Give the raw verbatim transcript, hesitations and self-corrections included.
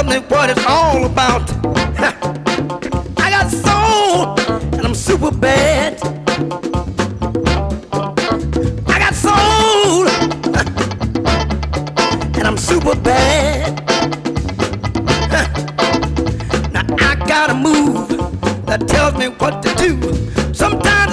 tells me what it's all about. I got soul and I'm super bad. I got soul and I'm super bad. Now I got a move that tells me what to do. Sometimes